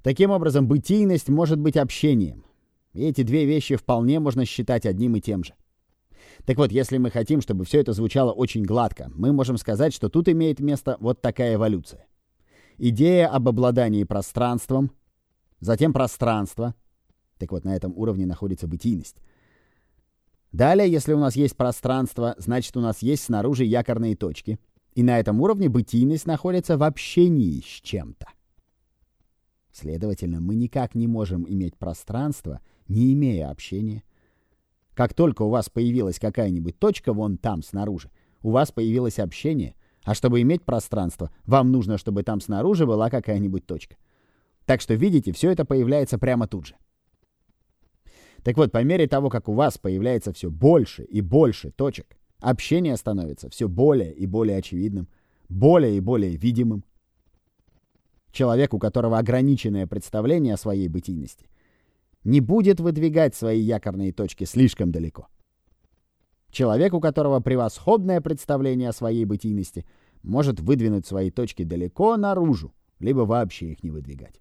Таким образом, бытийность может быть общением. И эти две вещи вполне можно считать одним и тем же. Так вот, если мы хотим, чтобы все это звучало очень гладко, мы можем сказать, что тут имеет место вот такая эволюция. Идея об обладании пространством, затем пространство. Так вот, на этом уровне находится бытийность. Далее, если у нас есть пространство, значит, у нас есть снаружи якорные точки. И на этом уровне бытийность находится в общении с чем-то. Следовательно, мы никак не можем иметь пространство, не имея общения. Как только у вас появилась какая-нибудь точка вон там снаружи, у вас появилось общение, а чтобы иметь пространство, вам нужно, чтобы там снаружи была какая-нибудь точка. Так что, видите, все это появляется прямо тут же. Так вот, по мере того, как у вас появляется все больше и больше точек, общение становится все более и более очевидным, более и более видимым. Человек, у которого ограниченное представление о своей бытийности, не будет выдвигать свои якорные точки слишком далеко. Человек, у которого превосходное представление о своей бытийности, может выдвинуть свои точки далеко наружу, либо вообще их не выдвигать.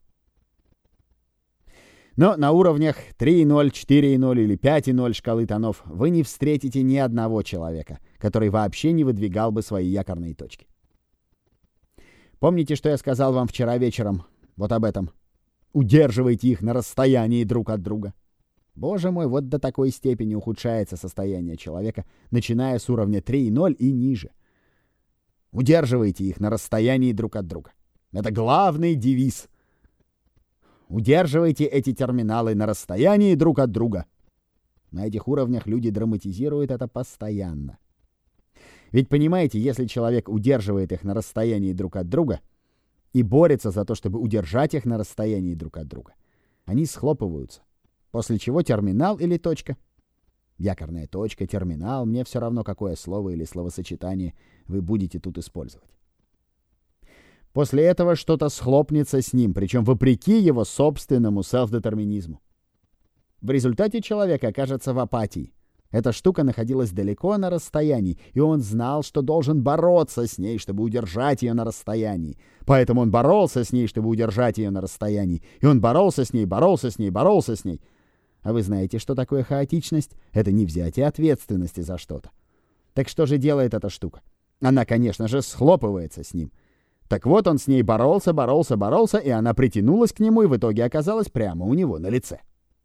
Но на уровнях 3.0, 4.0 или 5.0 шкалы тонов вы не встретите ни одного человека, который вообще не выдвигал бы свои якорные точки. Помните, что я сказал вам вчера вечером вот об этом? Удерживайте их на расстоянии друг от друга. Боже мой, вот до такой степени ухудшается состояние человека, начиная с уровня 3.0 и ниже. Удерживайте их на расстоянии друг от друга. Это главный девиз. Удерживайте эти терминалы на расстоянии друг от друга. На этих уровнях люди драматизируют это постоянно. Ведь понимаете, если человек удерживает их на расстоянии друг от друга и борется за то, чтобы удержать их на расстоянии друг от друга, они схлопываются. После чего терминал или точка, якорная точка, терминал, мне все равно, какое слово или словосочетание вы будете тут использовать. После этого что-то схлопнется с ним, причем вопреки его собственному селф-детерминизму. В результате человек окажется в апатии. Эта штука находилась далеко на расстоянии, и он знал, что должен бороться с ней, чтобы удержать ее на расстоянии. Поэтому он боролся с ней, чтобы удержать ее на расстоянии. И он боролся с ней, боролся с ней, боролся с ней. А вы знаете, что такое хаотичность? Это не взятие ответственности за что-то. Так что же делает эта штука? Она, конечно же, схлопывается с ним. Так вот, он с ней боролся, боролся, боролся, и она притянулась к нему и в итоге оказалась прямо у него на лице.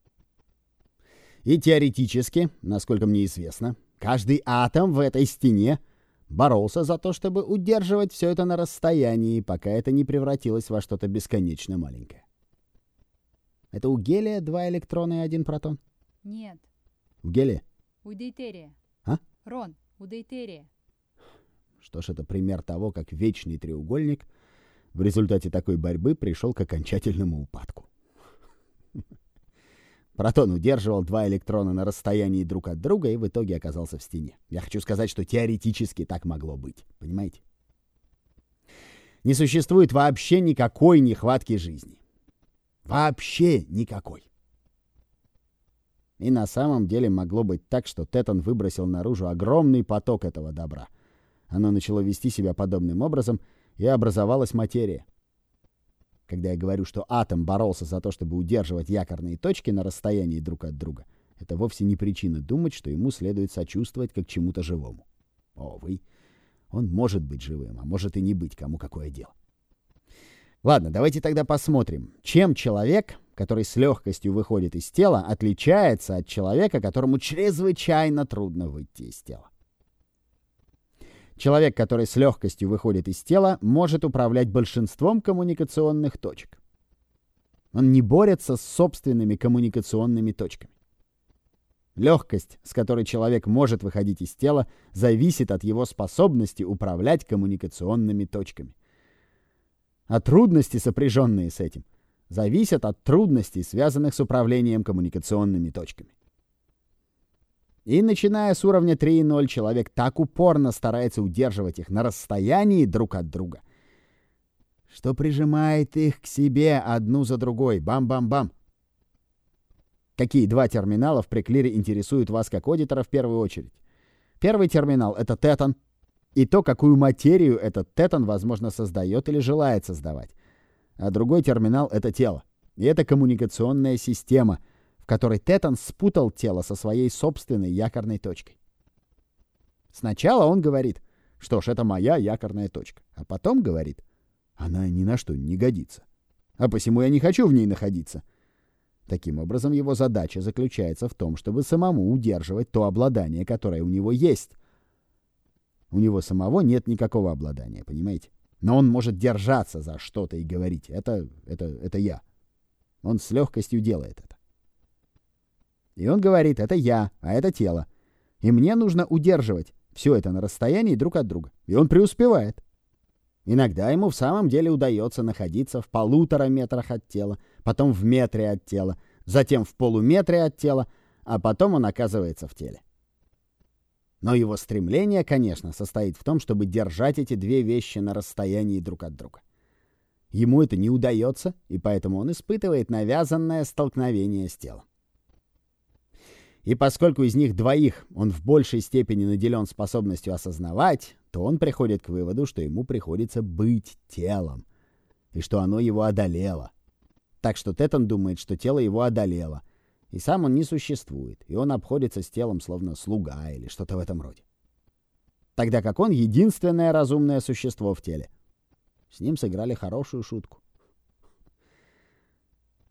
И теоретически, насколько мне известно, каждый атом в этой стене боролся за то, чтобы удерживать все это на расстоянии, пока это не превратилось во что-то бесконечно маленькое. Это у гелия 2 электрона и 1 протон? Нет. В гелия? У дейтерия. А? Рон, у дейтерия. Что ж, это пример того, как вечный треугольник в результате такой борьбы пришел к окончательному упадку. Протон удерживал 2 электрона на расстоянии друг от друга и в итоге оказался в стене. Я хочу сказать, что теоретически так могло быть. Понимаете? Не существует вообще никакой нехватки жизни. Вообще никакой. И на самом деле могло быть так, что Тетон выбросил наружу огромный поток этого добра. Оно начало вести себя подобным образом, и образовалась материя. Когда я говорю, что атом боролся за то, чтобы удерживать якорные точки на расстоянии друг от друга, это вовсе не причина думать, что ему следует сочувствовать как чему-то живому. Увы, он может быть живым, а может и не быть, кому какое дело. Ладно, давайте тогда посмотрим, чем человек, который с легкостью выходит из тела, отличается от человека, которому чрезвычайно трудно выйти из тела. Человек, который с легкостью выходит из тела, может управлять большинством коммуникационных точек. Он не борется с собственными коммуникационными точками. Легкость, с которой человек может выходить из тела, зависит от его способности управлять коммуникационными точками. А трудности, сопряженные с этим, зависят от трудностей, связанных с управлением коммуникационными точками. И начиная с уровня 3.0, человек так упорно старается удерживать их на расстоянии друг от друга, что прижимает их к себе одну за другой. Бам-бам-бам. Какие 2 терминала в преклире интересуют вас как аудитора в первую очередь? Первый терминал — это тетон, и то, какую материю этот тетон, возможно, создает или желает создавать. А другой терминал — это тело. И это коммуникационная система, в которой Тетон спутал тело со своей собственной якорной точкой. Сначала он говорит, что ж, это моя якорная точка, а потом говорит, она ни на что не годится, а посему я не хочу в ней находиться. Таким образом, его задача заключается в том, чтобы самому удерживать то обладание, которое у него есть. У него самого нет никакого обладания, понимаете? Но он может держаться за что-то и говорить, это я. Он с легкостью делает это. И он говорит, это я, а это тело. И мне нужно удерживать все это на расстоянии друг от друга. И он преуспевает. Иногда ему в самом деле удается находиться в 1,5 метрах от тела, потом в метре от тела, затем в полуметре от тела, а потом он оказывается в теле. Но его стремление, конечно, состоит в том, чтобы держать эти две вещи на расстоянии друг от друга. Ему это не удается, и поэтому он испытывает навязанное столкновение с телом. И поскольку из них двоих он в большей степени наделен способностью осознавать, то он приходит к выводу, что ему приходится быть телом, и что оно его одолело. Так что Тетон думает, что тело его одолело, и сам он не существует, и он обходится с телом словно слуга или что-то в этом роде. Тогда как он единственное разумное существо в теле. С ним сыграли хорошую шутку.